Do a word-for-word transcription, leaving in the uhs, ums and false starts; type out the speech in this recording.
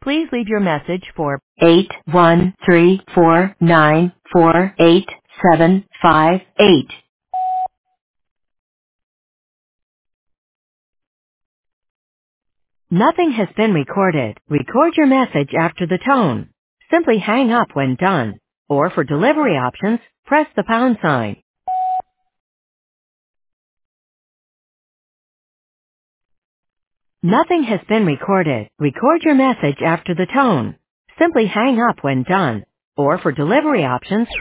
Please leave your message for eight one three four nine four eight seven five eight. Nothing has been recorded. Record your message after the tone. Simply hang up when done. Or for delivery options, press the pound sign. Nothing has been recorded. Record your message after the tone. Simply hang up when done. Or for delivery options,